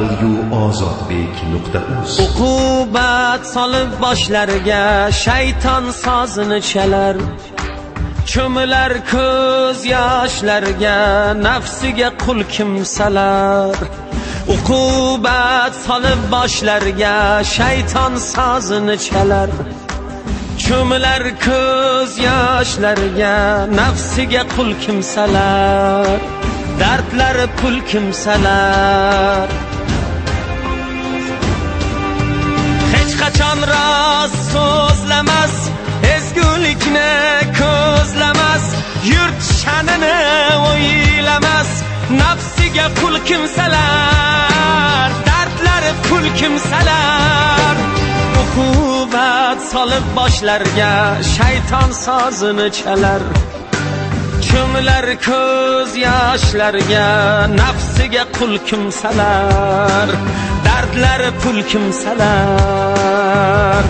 www.ozodbek.uz. Uqubat solib boshlariga shayton sozini chalar, cho'milar ko'z yoshlarga nafsiga qul kimsalar. Uqubat solib boshlariga shayton sozini chalar, cho'milar ko'z yoshlarga nafsiga qul kimsalar. Dardlari pul kimsalar. Hech qachon rost so'zlamas, ezgulikni ko'zlamas, yurt sha'nini o'ylamas, nafsiga qul kimsalar. Dardlari pul kimsalar. Uqubat solib boshlarga shayton sozini chalar, cho'milar ko'z yoshlarga nafsiga qul kimsalar. Dardlari pul kimsalar.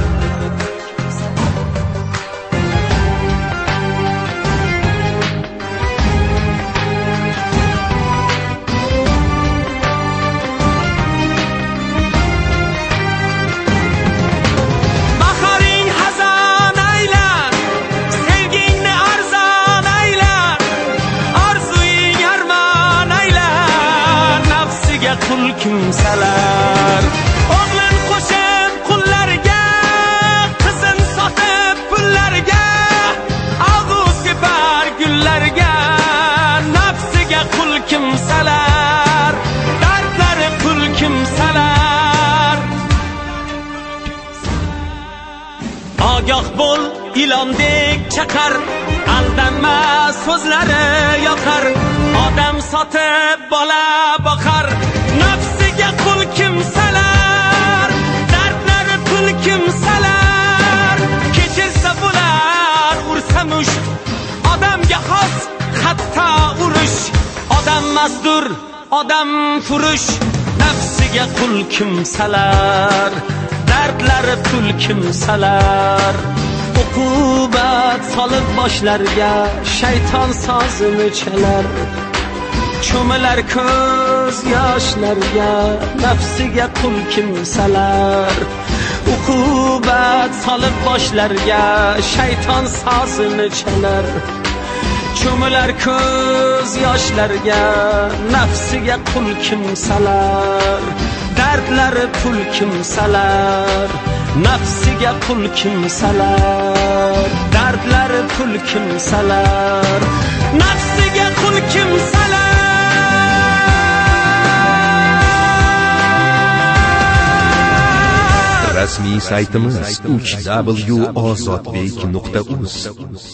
Qul kimsalar. O'g'lin qo'shib qullarga, qizin sotib pullarga, og'uzga bar gullarga, nafsiga qul kimsalar. Dardlari qul kimsalar. Ogoh bo'l, ilondek chaqar, aldanma so'zlari yoqar. Odam sotib bola boqar, nafsiga qul kimsalar. Dardlari pul kimsalar. Kechirsa bo'lar, ursa musht, odamga xos hatto urush. Odam mazdur, odam furush, nafsiga qul kimsalar. Dardlari pul kimsalar. Uqubat solib boshlarga shayton sozini chalar, cho'milar ko'z yoshlarga nafsiga qul kimsalar. Uqubat solib boshlarga shayton sozini chalar, cho'milar ko'z yoshlarga nafsiga qul kimsalar. Dardlari pul kimsalar. Nafsiga qul kimsalar. Dardlari pul kimsalar. Nafsiga qul kimsalar. Rasmiy saytimiz www.ozodbek.uz.